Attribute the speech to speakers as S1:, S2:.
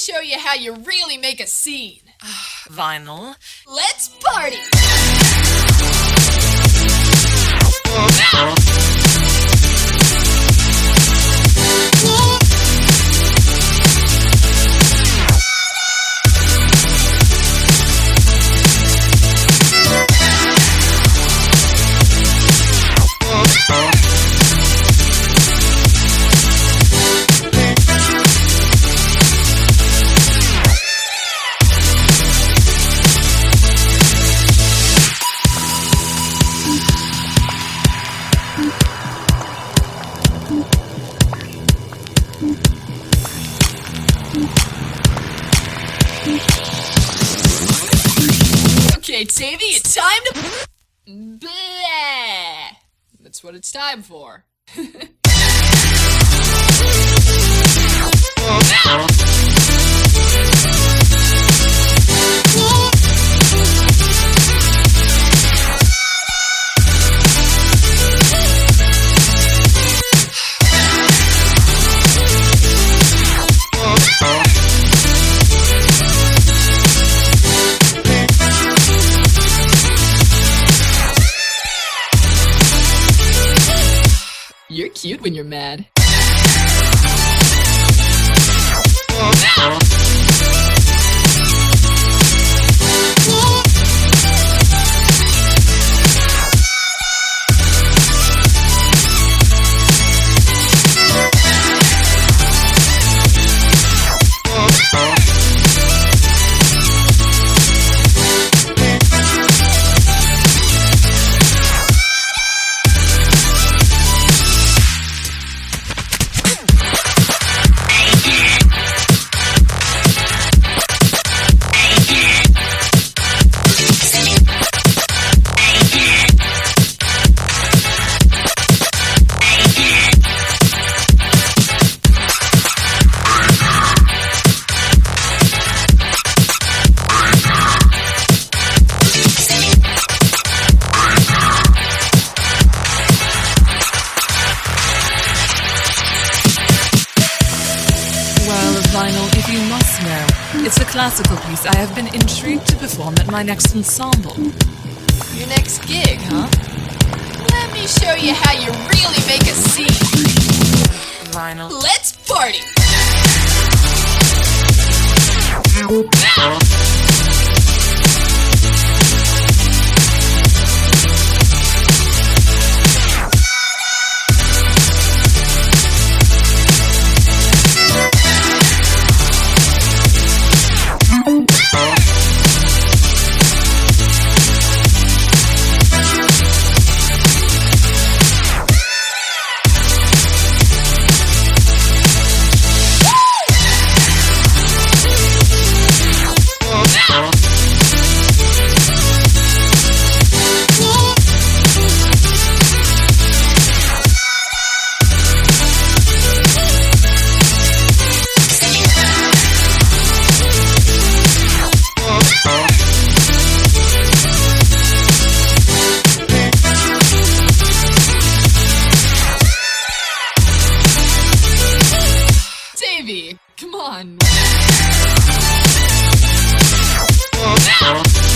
S1: show you how you really make a scene.
S2: Vinyl.
S1: Let's party! Okay, Davey, it's time to... Bleh! That's what it's time for. You're cute when you're mad.
S2: Vinyl, if you must know, it's a classical piece I have been intrigued to perform at my next ensemble.
S1: Your next gig, huh? Let me show you how you really make a scene.
S2: Vinyl.
S1: Let's party! Davey, come on.